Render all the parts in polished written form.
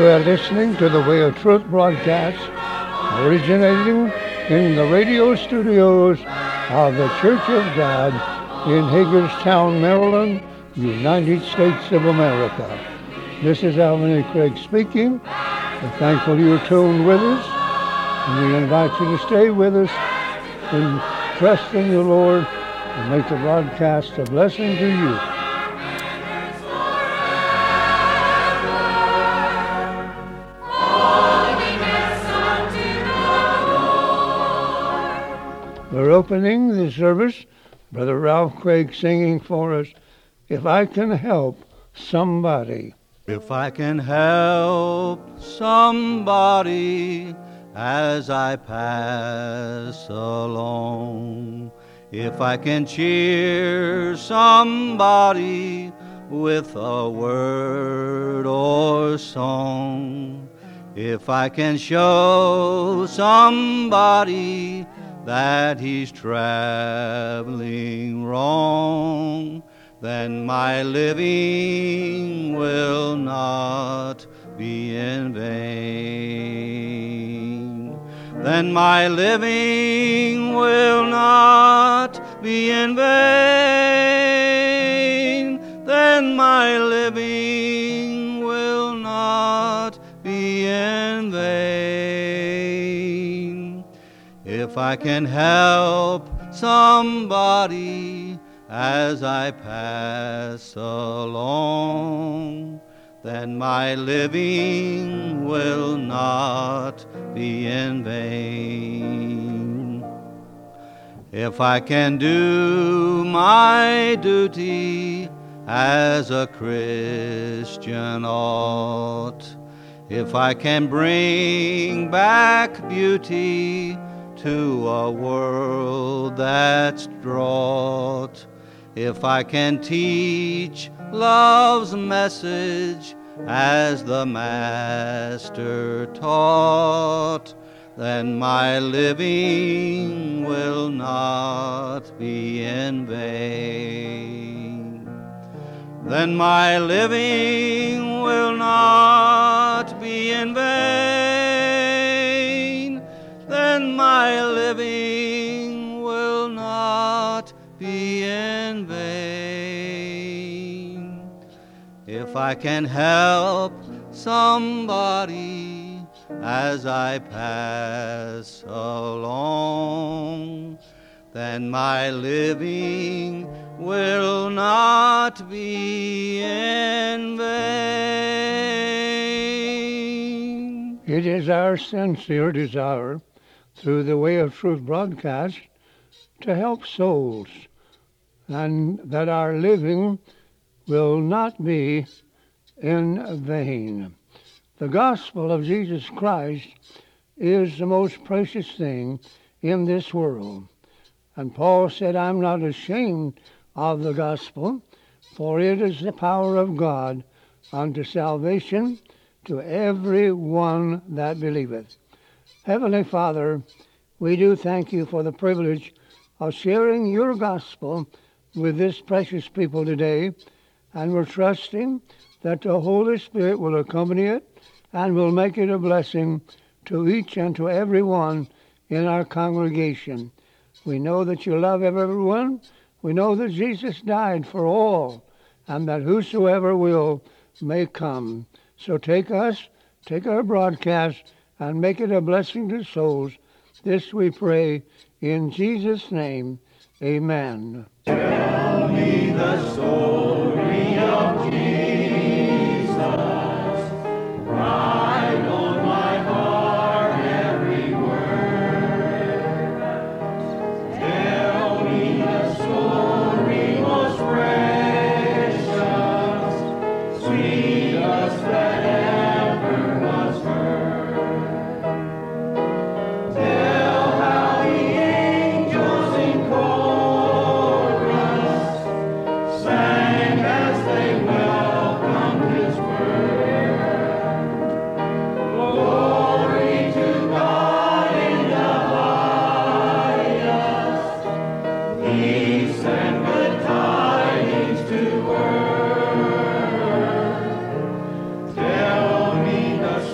are listening to the Way of Truth broadcast, originating in the radio studios of the Church of God in Hagerstown, Maryland, United States of America. This is Alvin A. Craig speaking. We're thankful you're tuned with us, and we invite you to stay with us and trust in the Lord and make the broadcast a blessing to you. We're opening the service, Brother Ralph Craig singing for us, If I Can Help Somebody. If I can help somebody as I pass along, if I can cheer somebody with a word or song, if I can show somebody that he's traveling wrong, then my living will not be in vain. Then my living will not be in vain. Then my living will not be in vain. If I can help somebody as I pass along, then my living will not be in vain. If I can do my duty as a Christian ought, if I can bring back beauty to a world that's drought, if I can teach love's message as the Master taught, then my living will not be in vain. Then my living will not be in vain. Then my living will not be in vain. If I can help somebody as I pass along, then my living will not be in vain. It is our sincere desire through the Way of Truth broadcast to help souls, and that our living will not be in vain. The gospel of Jesus Christ is the most precious thing in this world. And Paul said, I'm not ashamed of the gospel, for it is the power of God unto salvation to every one that believeth. Heavenly Father, we do thank you for the privilege of sharing your gospel with this precious people today, and we're trusting that the Holy Spirit will accompany it and will make it a blessing to each and to every one in our congregation. We know that you love everyone. We know that Jesus died for all, and that whosoever will may come. So take us, take our broadcast, and make it a blessing to souls. This we pray in Jesus' name. Amen. Tell me the story of Jesus. Write on my heart every word. Tell me the story most precious, sweetest that ever was heard. Tell how the angels in chorus sang as they welcomed his word. Glory to God in the highest, peace and good tidings to earth. Tell me the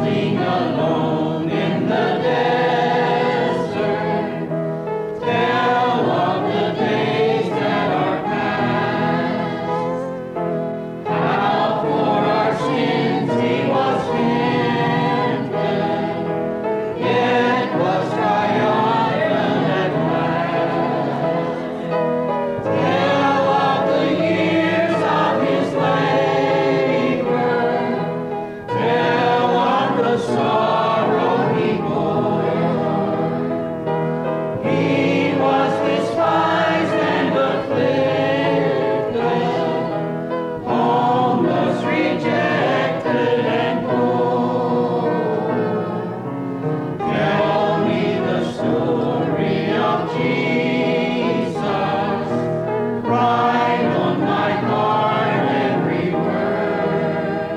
resting alone in the desert, tell of the days that are past, how for our sins he was tempted, yet was triumphant at last. Tell of the years of his labor, tell of the sorrow he bore. He was despised and afflicted, homeless, rejected, and poor. Tell me the story of Jesus, write on my heart every word.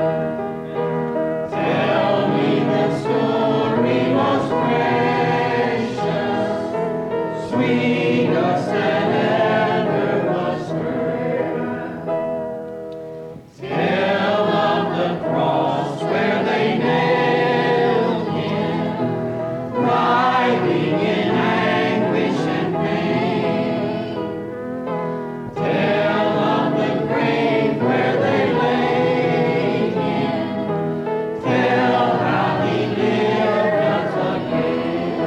Tell me the story most precious, sweetest that ever was heard. Tell of the cross where they nailed him, writhing in anguish and pain. Tell of the grave where they laid him, tell how he lived once again.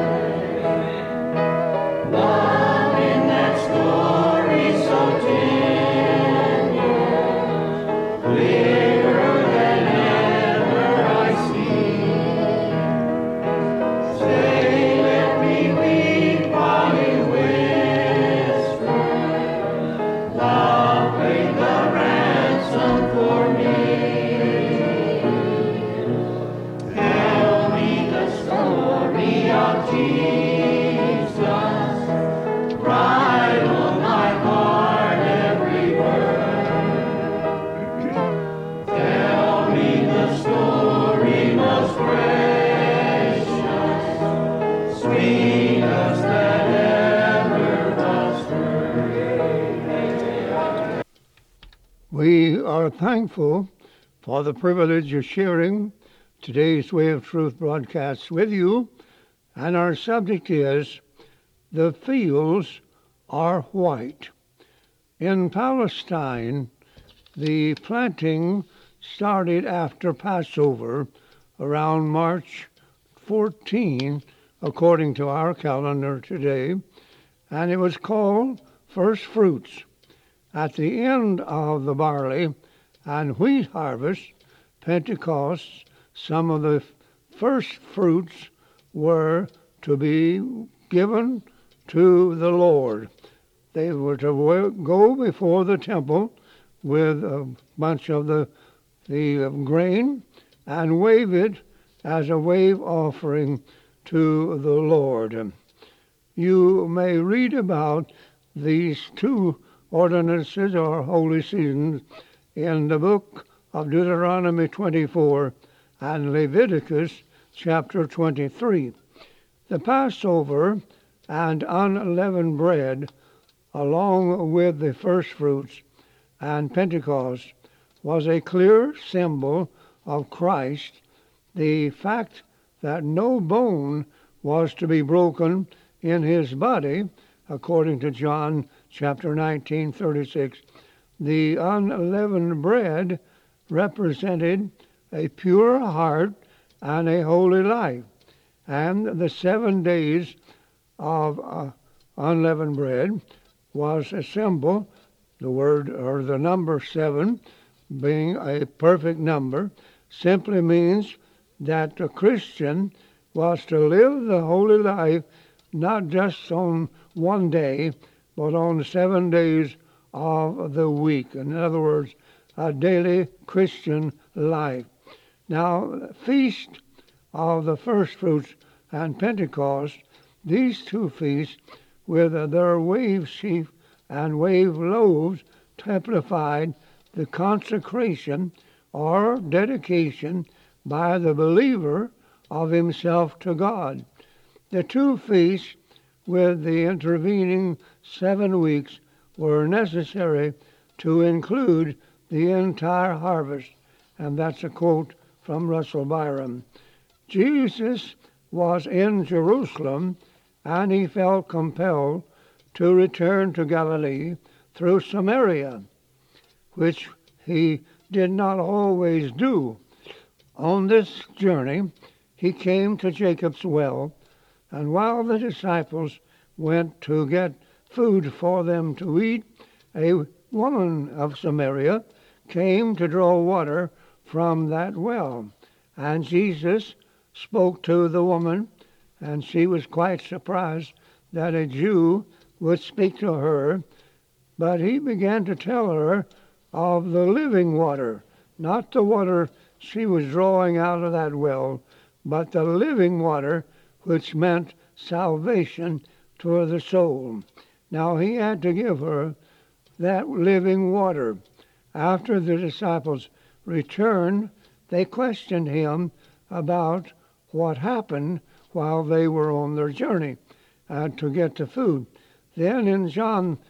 Love in that story so tender, clearer than ever I see. Say, let me weep while you whisper, love paid the ransom for me. Tell me the story of Jesus, write on my heart every word. Tell me the story most precious, sweetest that ever was heard. We are thankful for the privilege of sharing today's Way of Truth broadcasts with you, and our subject is The Fields Are White. In Palestine, the planting started after Passover around March 14, according to our calendar today, and it was called first fruits. At the end of the barley and wheat harvest, Pentecost, some of the first fruits were to be given to the Lord. They were to go before the temple with a bunch of the grain and wave it as a wave offering to the Lord. You may read about these two ordinances or holy seasons in the book of Deuteronomy 24 and Leviticus chapter 23. The Passover and unleavened bread, along with the first fruits and Pentecost, was a clear symbol of Christ, the fact that no bone was to be broken in his body, according to John chapter 19:36. The unleavened bread represented a pure heart and a holy life, and the 7 days of unleavened bread was a symbol. The word or the number 7, being a perfect number, simply means that a Christian was to live the holy life not just on one day, but on 7 days of the week. In other words, a daily Christian life. Now, Feast of the First Fruits and Pentecost, these two feasts with their wave sheaf and wave loaves typified the consecration or dedication by the believer of himself to God. The two feasts with the intervening 7 weeks were necessary to include the entire harvest, and that's a quote from Russell Byron. Jesus was in Jerusalem, and he felt compelled to return to Galilee through Samaria, which he did not always do. On this journey, he came to Jacob's well, and while the disciples went to get food for them to eat, a woman of Samaria came to draw water from that well. And Jesus spoke to the woman, and she was quite surprised that a Jew would speak to her. But he began to tell her of the living water, not the water she was drawing out of that well, but the living water, which meant salvation to the soul. Now he had to give her that living water. After the disciples returned, they questioned him about what happened while they were on their journey to get the food. Then in John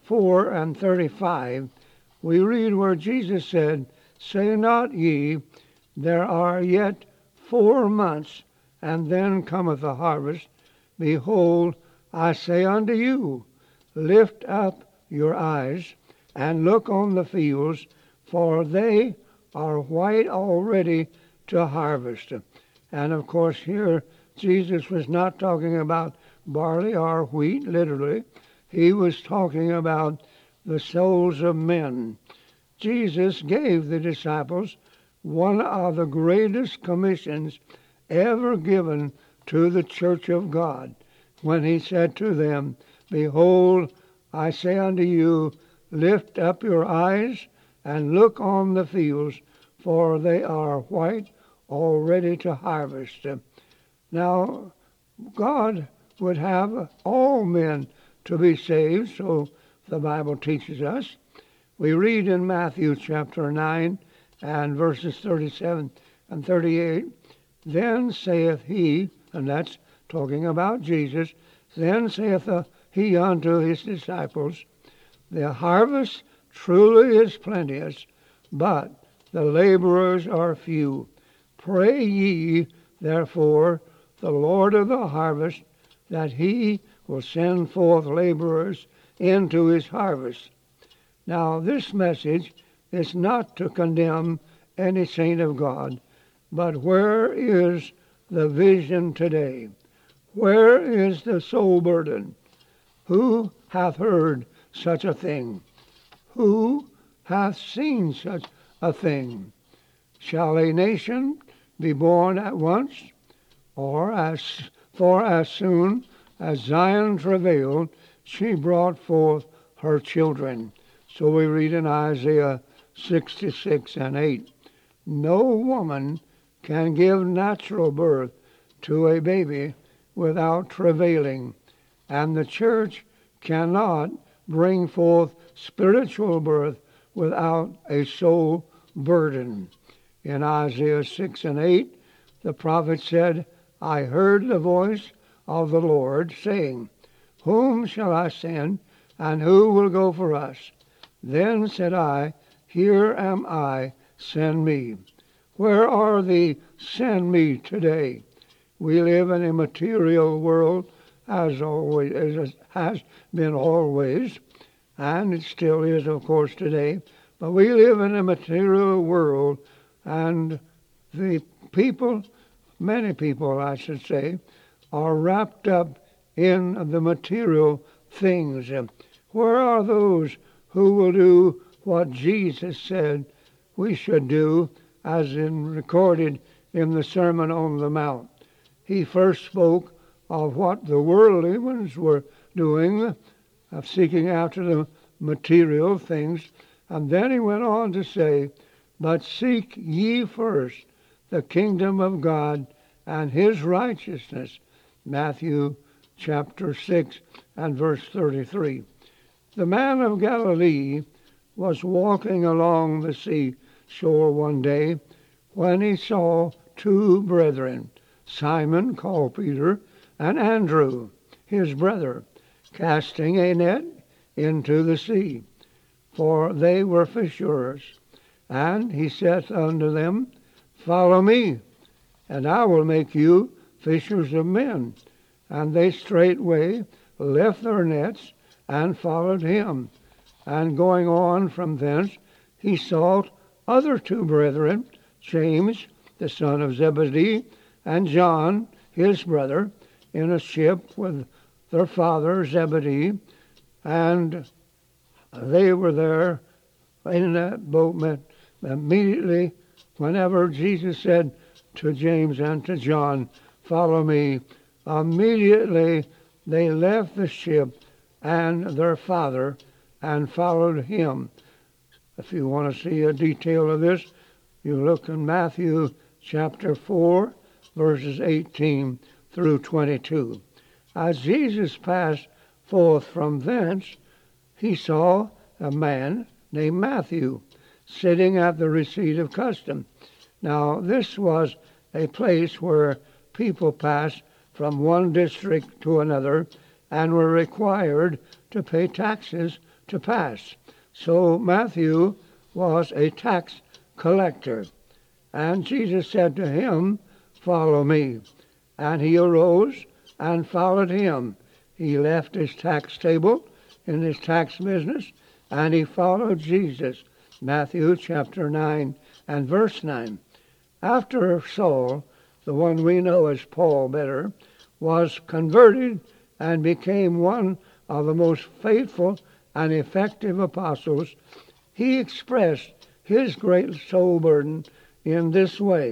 4:35, we read where Jesus said, "Say not ye, there are yet 4 months, and then cometh the harvest. Behold, I say unto you, lift up your eyes, and look on the fields, for they are white already to harvest." And of course here Jesus was not talking about barley or wheat, literally. He was talking about the souls of men. Jesus gave the disciples one of the greatest commissions ever given to the church of God, when he said to them, "Behold, I say unto you, lift up your eyes and look on the fields, for they are white already to harvest." Now, God would have all men to be saved, so the Bible teaches us. We read in Matthew chapter 9 and verses 37 and 38, "Then saith he," and that's talking about Jesus, "then saith he unto his disciples, the harvest truly is plenteous, but the laborers are few. Pray ye, therefore, the Lord of the harvest, that he will send forth laborers into his harvest." Now, this message is not to condemn any saint of God, but where is the vision today? Where is the soul burden? Who hath heard such a thing? Who hath seen such a thing? Shall a nation be born at once? For as soon as Zion travailed, she brought forth her children. So we read in Isaiah 66:8. No woman can give natural birth to a baby without travailing, and the church cannot bring forth spiritual birth without a soul burden. In Isaiah 6:8, the prophet said, "I heard the voice of the Lord saying, Whom shall I send, and who will go for us? Then said I, Here am I, send me." Where are the "send me" today? We live in a material world, as always, as it has been always, and it still is, of course, today. But we live in a material world, and the people, many people, I should say, are wrapped up in the material things. Where are those who will do what Jesus said we should do, as recorded in the Sermon on the Mount? He first spoke of what the worldly ones were doing, of seeking after the material things, and then he went on to say, "But seek ye first the kingdom of God and his righteousness." Matthew chapter 6 and verse 33. The man of Galilee was walking along the seashore one day when he saw 2 brethren, Simon called Peter, and Andrew his brother, casting a net into the sea, for they were fishers. And he saith unto them, Follow me, and I will make you fishers of men. And they straightway left their nets and followed him. And going on from thence, he saw other two brethren, James, the son of Zebedee, and John, his brother, in a ship with their father Zebedee, and they were there in that boat. Immediately, whenever Jesus said to James and to John, "Follow me," immediately they left the ship and their father and followed him. If you want to see a detail of this, you look in Matthew chapter 4, verses 18 through 22. As Jesus passed forth from thence, he saw a man named Matthew sitting at the receipt of custom. Now, this was a place where people passed from one district to another and were required to pay taxes to pass. So Matthew was a tax collector. And Jesus said to him, "Follow me." And he arose and followed him. He left his tax table in his tax business, and he followed Jesus. Matthew chapter 9 and verse 9. After Saul, the one we know as Paul better, was converted and became one of the most faithful and effective apostles, he expressed his great soul burden in this way: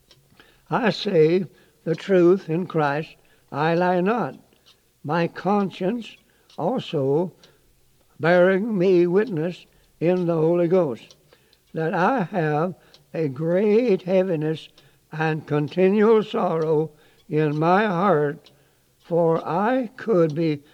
"I say the truth in Christ, I lie not. My conscience also bearing me witness in the Holy Ghost, that I have a great heaviness and continual sorrow in my heart, for I could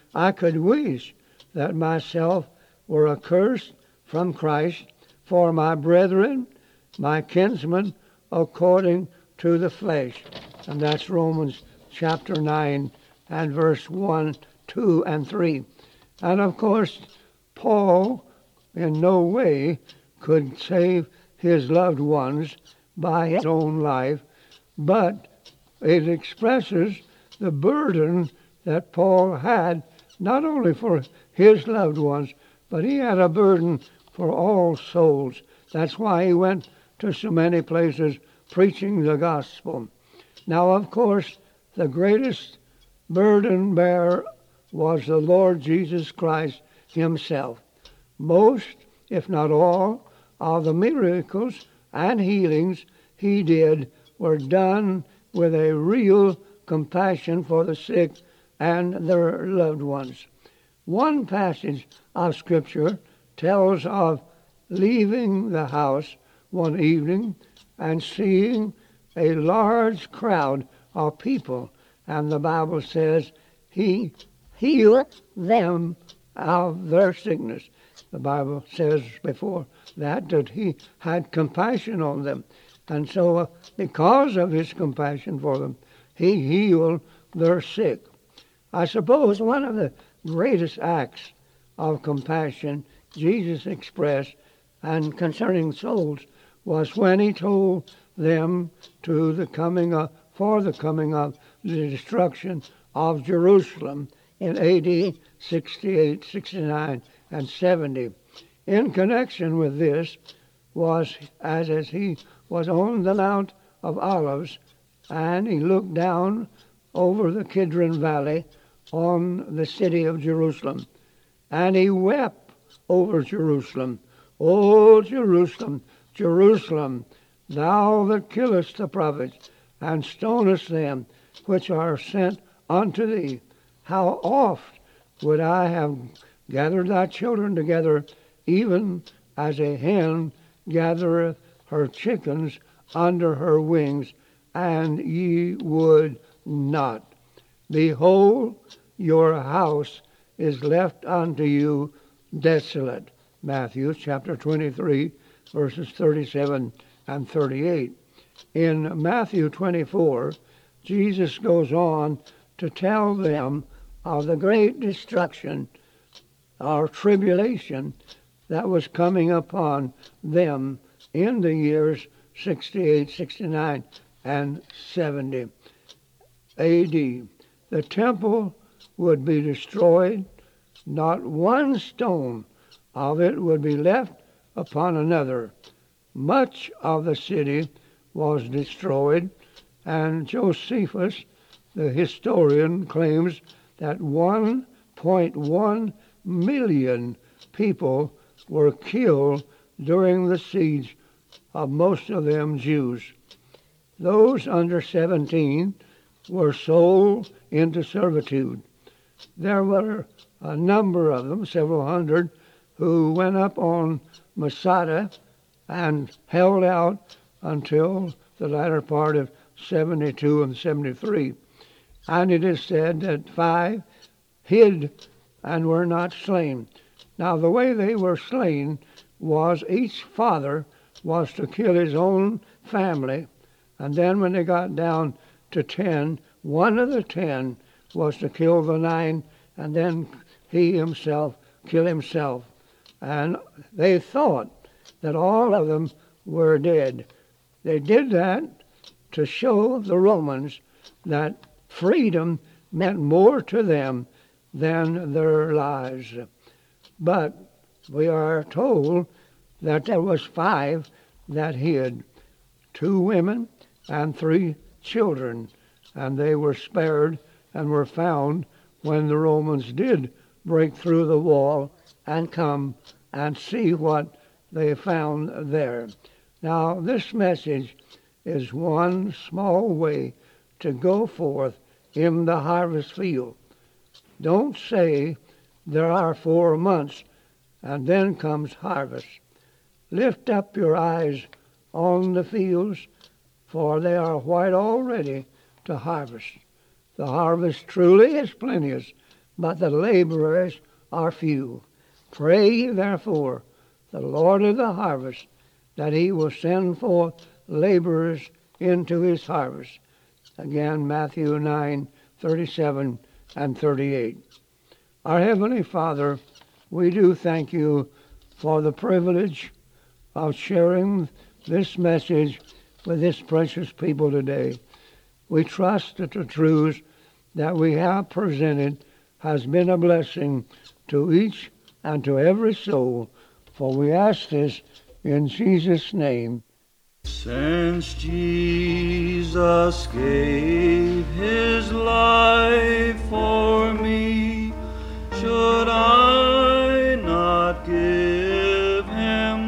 wish that myself were accursed from Christ for my brethren, my kinsmen, according to the flesh." And that's Romans chapter 9 and verse 1, 2, and 3. And of course, Paul in no way could save his loved ones by his own life, but it expresses the burden that Paul had, not only for his loved ones, but he had a burden for all souls. That's why he went to so many places preaching the gospel. Now, of course, the greatest burden bearer was the Lord Jesus Christ himself. Most, if not all, of the miracles and healings he did were done with a real compassion for the sick and their loved ones. One passage of Scripture tells of leaving the house one evening and seeing a large crowd of people, and the Bible says he healed them of their sickness. The Bible says before that he had compassion on them, and so because of his compassion for them, he healed their sick. I suppose one of the greatest acts of compassion Jesus expressed and concerning souls was when he told them for the coming of the destruction of Jerusalem in A.D. 68, 69, and 70. In connection with this was as he was on the Mount of Olives, and he looked down over the Kidron Valley on the city of Jerusalem, and he wept over Jerusalem. "O Jerusalem, Jerusalem, thou that killest the prophets, and stonest them which are sent unto thee, how oft would I have gathered thy children together, even as a hen gathereth her chickens under her wings, and ye would not. Behold, your house is left unto you desolate." Matthew chapter 23, verses 37 and 38. In Matthew 24, Jesus goes on to tell them of the great destruction or tribulation that was coming upon them in the years 68, 69, A.D. The temple would be destroyed. Not one stone of it would be left upon another. Much of the city was destroyed, and Josephus, the historian, claims that 1.1 million people were killed during the siege, of most of them Jews. Those under 17 were sold into servitude. There were a number of them, several hundred, who went up on Masada and held out until the latter part of 72 and 73. And it is said that 5 hid and were not slain. Now, the way they were slain was each father was to kill his own family, and then when they got down to 10, one of the 10 was to kill the 9, and then he himself kill himself. And they thought that all of them were dead. They did that to show the Romans that freedom meant more to them than their lives. But we are told that there was 5 that hid, 2 women and 3 children, and they were spared and were found when the Romans did break through the wall and come and see what they found there. Now, this message is one small way to go forth in the harvest field. Don't say there are 4 months and then comes harvest. Lift up your eyes on the fields, for they are white already to harvest. The harvest truly is plenteous, but the laborers are few. Pray, therefore, the Lord of the harvest, that he will send forth laborers into his harvest. Again, Matthew 9:37 and 38. Our Heavenly Father, we do thank you for the privilege of sharing this message with this precious people today. We trust that the truths that we have presented has been a blessing to each and to every soul, for we ask this in Jesus' name. Since Jesus gave his life for me, should I not give him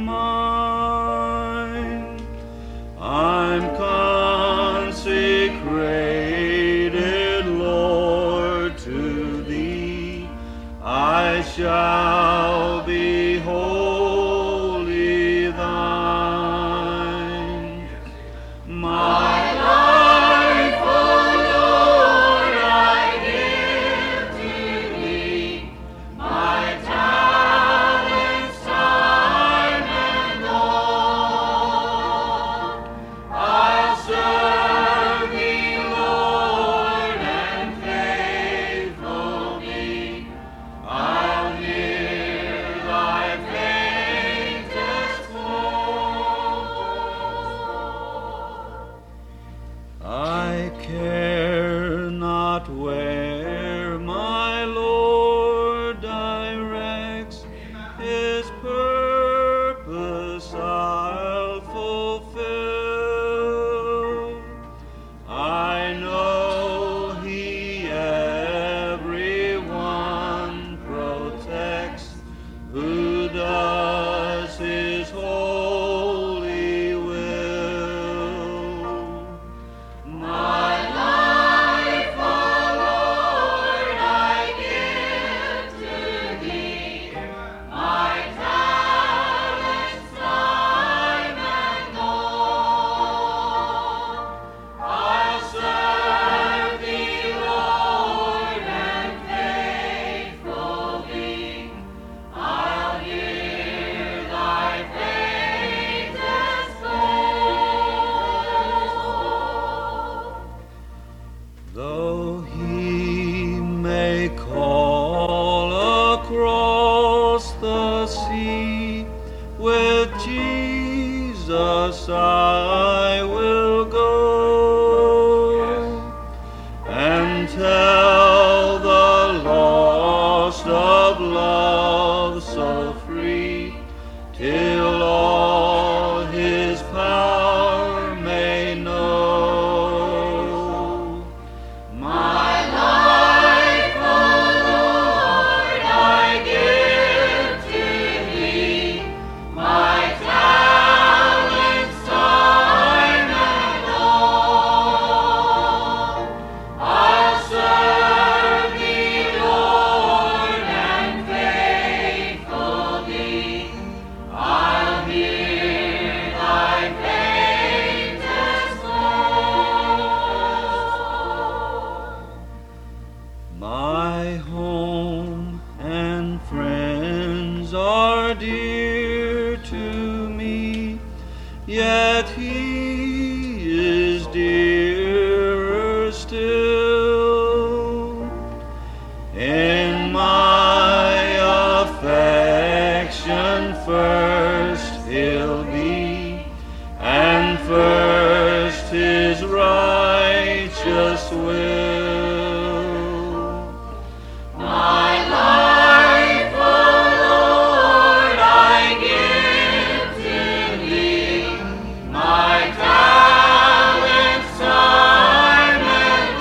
mine? I'm consecrated, Lord, to thee. I shall be wholly thine. My life, O Lord, I give to thee. My talents, time, and all. I'll serve thee, Lord, and faithful be. I'll hear thy faintest call. I care not where my Lord directs, his purpose I'll fulfill. I know he everyone protects who does his holy will. My life gracious will. My life, O Lord, I give to Thee. My talents, time and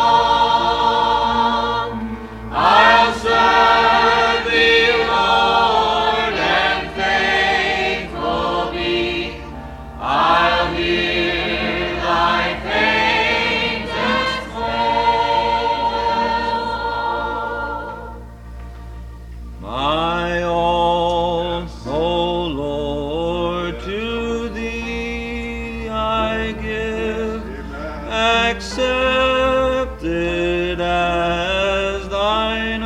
all. I'll serve Thee, Lord, and faithful be. I'll hear Thy faintest call. My all, O Lord, to Thee I give, accepted as Thine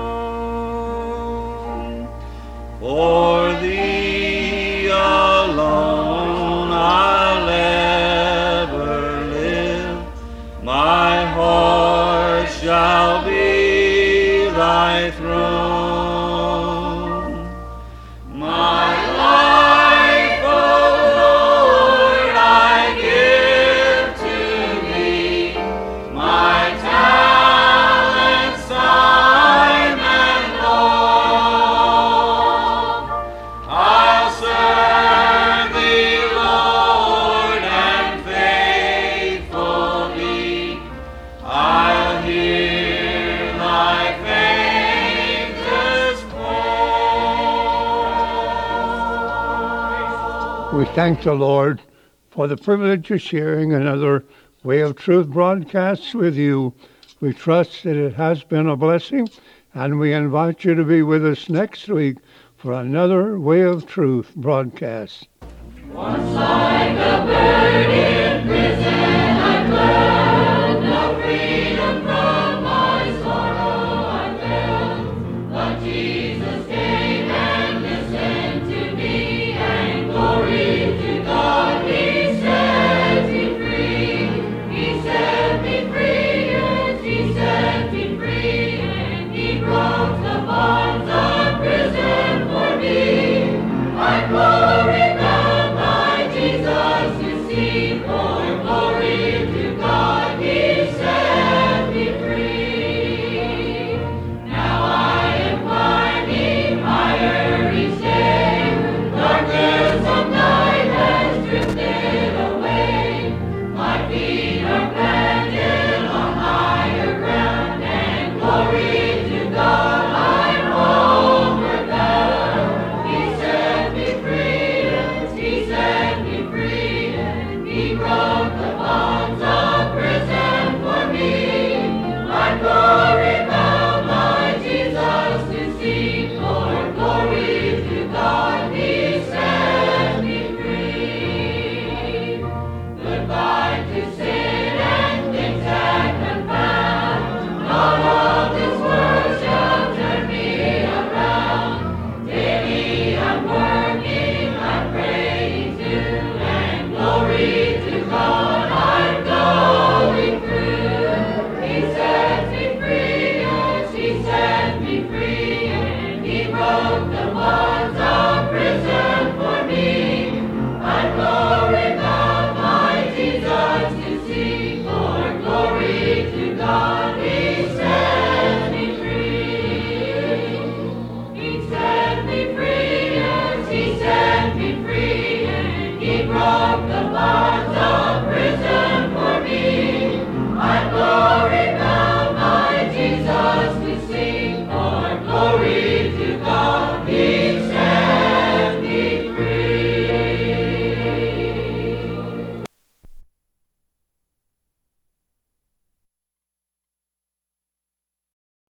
own. For Thee alone I'll ever live. My heart shall be Thy throne. My life, O Lord, I give to Thee. My talents, time and all. I'll serve Thee, Lord, and faithful be. I'll hear Thy faintest call. We thank the Lord for the privilege of sharing another Way of Truth broadcast with you. We trust that it has been a blessing, and we invite you to be with us next week for another Way of Truth broadcast. Once like a bird in